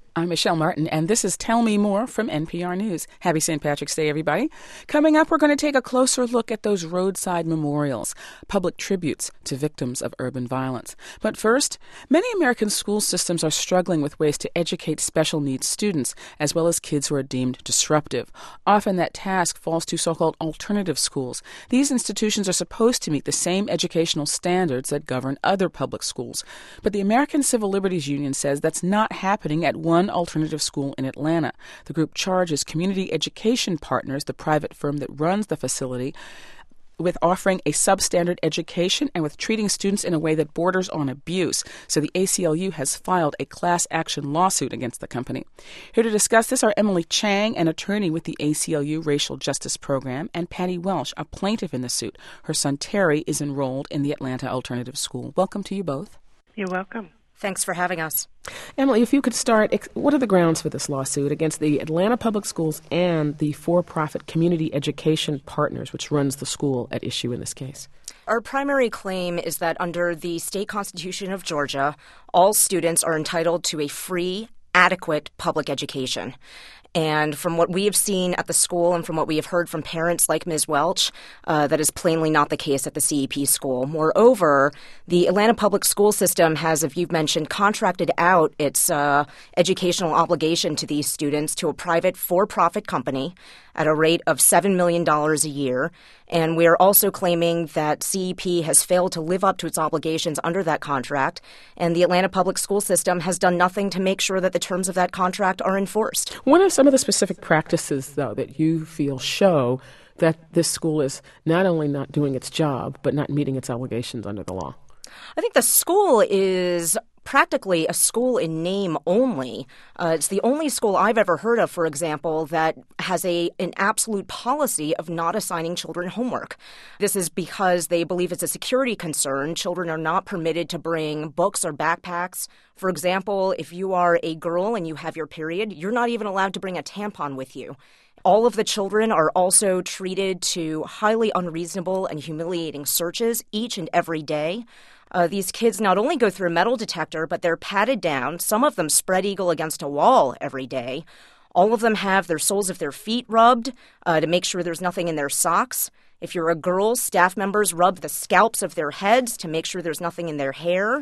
I'm Michelle Martin, and this is Tell Me More from NPR News. Happy St. Patrick's Day, everybody. Coming up, we're going to take a closer look at those roadside memorials, public tributes to victims of urban violence. But first, many American school systems are struggling with ways to educate special needs students, as well as kids who are deemed disruptive. Often that task falls to so-called alternative schools. These institutions are supposed to meet the same educational standards that govern other public schools. But the American Civil Liberties Union says that's not happening at one alternative school in Atlanta. The group charges Community Education Partners, the private firm that runs the facility, with offering a substandard education and with treating students in a way that borders on abuse. So the ACLU has filed a class action lawsuit against the company. Here to discuss this are Emily Chang, an attorney with the ACLU Racial Justice Program, and Patty Welsh, a plaintiff in the suit. Her son Terry is enrolled in the Atlanta Alternative School. Welcome to you both. You're welcome. Thanks for having us. Emily, if you could start, what are the grounds for this lawsuit against the Atlanta Public Schools and the for-profit Community Education Partners, which runs the school at issue in this case? Our primary claim is that under the state constitution of Georgia, all students are entitled to a free, adequate public education. And from what we have seen at the school and from what we have heard from parents like Ms. Welch, that is plainly not the case at the CEP school. Moreover, the Atlanta public school system has, as you've mentioned, contracted out its educational obligation to these students to a private for-profit company at a rate of $7 million a year. And we are also claiming that CEP has failed to live up to its obligations under that contract, and the Atlanta public school system has done nothing to make sure that the terms of that contract are enforced. What are some of the specific practices, though, that you feel show that this school is not only not doing its job, but not meeting its obligations under the law? I think the school is practically a school in name only. It's the only school I've ever heard of, for example, that has an absolute policy of not assigning children homework. This is because they believe it's a security concern. Children are not permitted to bring books or backpacks. For example, if you are a girl and you have your period, you're not even allowed to bring a tampon with you. All of the children are also treated to highly unreasonable and humiliating searches each and every day. These kids not only go through a metal detector, but they're patted down. Some of them spread eagle against a wall every day. All of them have their soles of their feet rubbed to make sure there's nothing in their socks. If you're a girl, staff members rub the scalps of their heads to make sure there's nothing in their hair.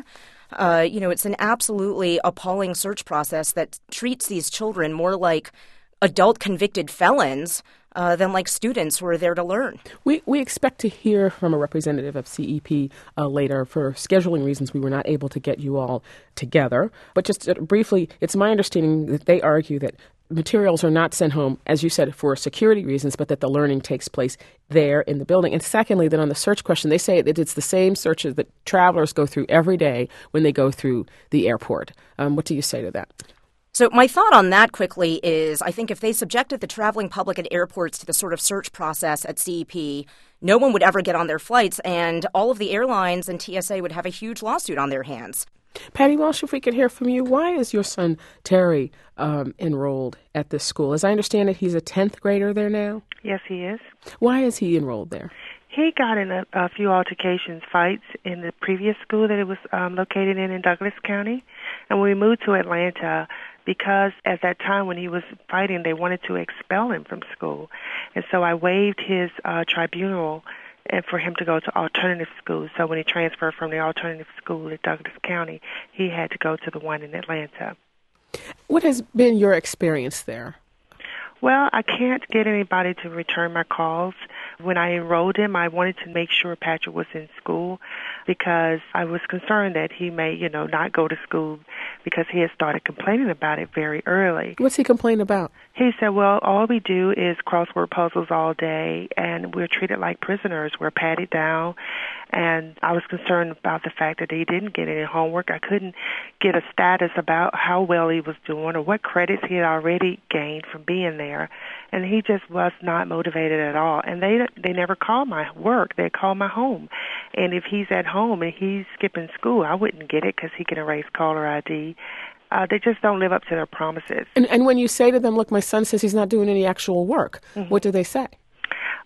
It's an absolutely appalling search process that treats these children more like adult convicted felons than like students who are there to learn. We expect to hear from a representative of CEP later. For scheduling reasons, we were not able to get you all together. But just briefly, it's my understanding that they argue that materials are not sent home, as you said, for security reasons, but that the learning takes place there in the building. And secondly, that on the search question, they say that it's the same searches that travelers go through every day when they go through the airport. What do you say to that? So my thought on that quickly is I think if they subjected the traveling public at airports to the sort of search process at CEP, no one would ever get on their flights, and all of the airlines and TSA would have a huge lawsuit on their hands. Patty Welsh, if we could hear from you, why is your son Terry enrolled at this school? As I understand it, he's a 10th grader there now? Yes, he is. Why is he enrolled there? He got in a few altercations, fights in the previous school that it was located in Douglas County. And when we moved to Atlanta, because at that time when he was fighting, they wanted to expel him from school. And so I waived his tribunal and for him to go to alternative schools. So when he transferred from the alternative school at Douglas County, he had to go to the one in Atlanta. What has been your experience there? Well, I can't get anybody to return my calls. When I enrolled him, I wanted to make sure Patrick was in school because I was concerned that he may, not go to school because he had started complaining about it very early. What's he complain about? He said, well, all we do is crossword puzzles all day, and we're treated like prisoners. We're patted down, and I was concerned about the fact that he didn't get any homework. I couldn't get a status about how well he was doing or what credits he had already gained from being there, and he just was not motivated at all. And they never call my work. They call my home. And if he's at home and he's skipping school, I wouldn't get it because he can erase caller ID. They just don't live up to their promises. And when you say to them, look, my son says he's not doing any actual work, what do they say?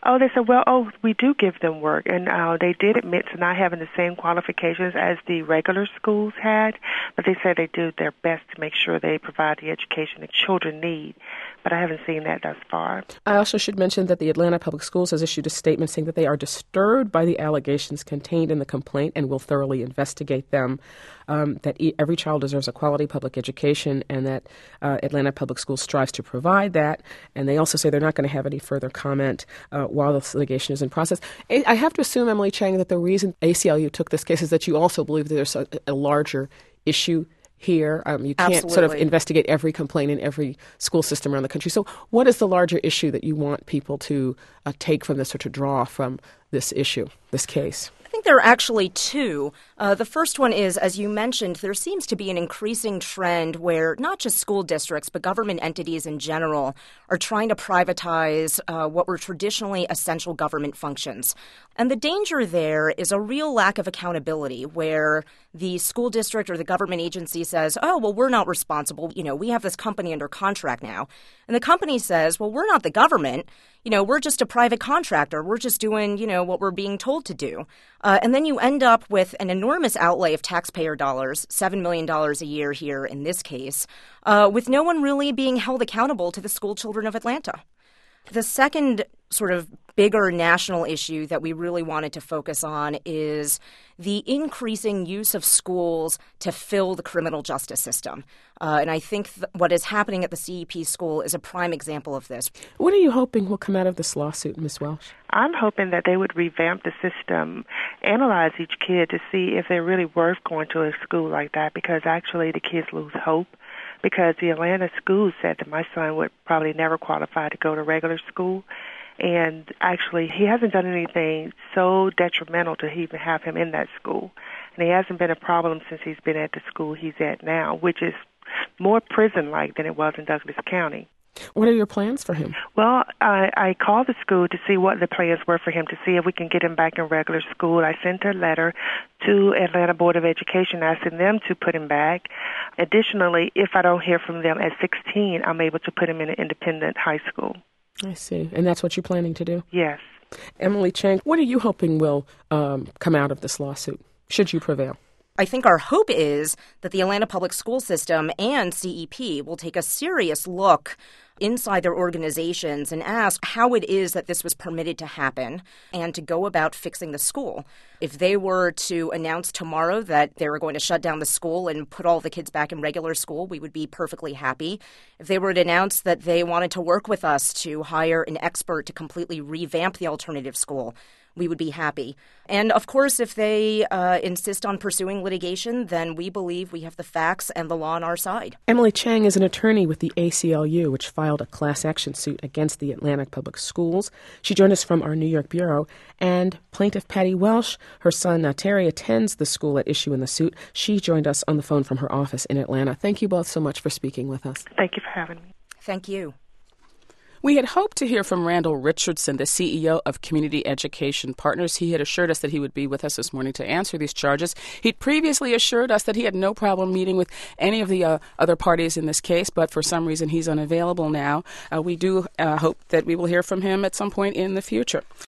Oh, they said, we do give them work. And they did admit to not having the same qualifications as the regular schools had, but they said they do their best to make sure they provide the education that children need. But I haven't seen that thus far. I also should mention that the Atlanta Public Schools has issued a statement saying that they are disturbed by the allegations contained in the complaint and will thoroughly investigate them, that every child deserves a quality public education and that Atlanta Public Schools strives to provide that. And they also say they're not going to have any further comment while this litigation is in process. I have to assume, Emily Chang, that the reason ACLU took this case is that you also believe that there's a larger issue here. You can't Absolutely. sort of investigate every complaint in every school system around the country. So what is the larger issue that you want people to take from this or to draw from this issue, this case? I think there are actually two. The first one is, as you mentioned, there seems to be an increasing trend where not just school districts, but government entities in general are trying to privatize what were traditionally essential government functions. And the danger there is a real lack of accountability where the school district or the government agency says, oh, well, we're not responsible. We have this company under contract now. And the company says, well, we're not the government. We're just a private contractor. We're just doing, what we're being told to do. And then you end up with an enormous outlay of taxpayer dollars, $7 million a year here in this case, with no one really being held accountable to the school children of Atlanta. The second sort of bigger national issue that we really wanted to focus on is the increasing use of schools to fill the criminal justice system. And I think what is happening at the CEP school is a prime example of this. What are you hoping will come out of this lawsuit, Ms. Welsh? I'm hoping that they would revamp the system, analyze each kid to see if they're really worth going to a school like that, because actually the kids lose hope. Because the Atlanta school said that my son would probably never qualify to go to regular school. And actually, he hasn't done anything so detrimental to even have him in that school. And he hasn't been a problem since he's been at the school he's at now, which is more prison-like than it was in Douglas County. What are your plans for him? Well, I called the school to see what the plans were for him, to see if we can get him back in regular school. I sent a letter to Atlanta Board of Education asking them to put him back. Additionally, if I don't hear from them at 16, I'm able to put him in an independent high school. I see. And that's what you're planning to do? Yes. Emily Chang, what are you hoping will come out of this lawsuit, should you prevail? I think our hope is that the Atlanta Public School System and CEP will take a serious look inside their organizations and ask how it is that this was permitted to happen and to go about fixing the school. If they were to announce tomorrow that they were going to shut down the school and put all the kids back in regular school, we would be perfectly happy. If they were to announce that they wanted to work with us to hire an expert to completely revamp the alternative school, we would be happy. And of course, if they insist on pursuing litigation, then we believe we have the facts and the law on our side. Emily Chang is an attorney with the ACLU, which filed a class action suit against the Atlanta Public Schools. She joined us from our New York bureau. And plaintiff Patty Welsh, her son Terry attends the school at issue in the suit. She joined us on the phone from her office in Atlanta. Thank you both so much for speaking with us. Thank you for having me. Thank you. We had hoped to hear from Randall Richardson, the CEO of Community Education Partners. He had assured us that he would be with us this morning to answer these charges. He'd previously assured us that he had no problem meeting with any of the other parties in this case, but for some reason he's unavailable now. We do hope that we will hear from him at some point in the future.